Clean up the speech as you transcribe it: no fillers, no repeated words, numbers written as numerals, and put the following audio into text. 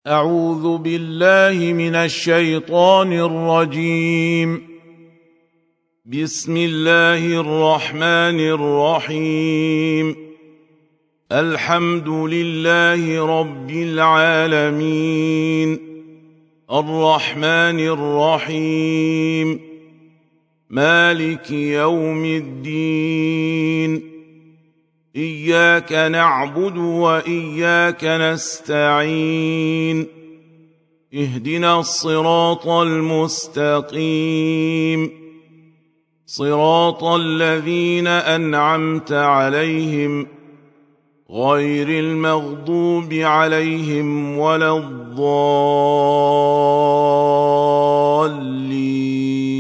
أعوذ بالله من الشيطان الرجيم. بسم الله الرحمن الرحيم. الحمد لله رب العالمين، الرحمن الرحيم، مالك يوم الدين. إياك نعبد وإياك نستعين. اهدنا الصراط المستقيم، صراط الذين أنعمت عليهم غير المغضوب عليهم ولا الضالين.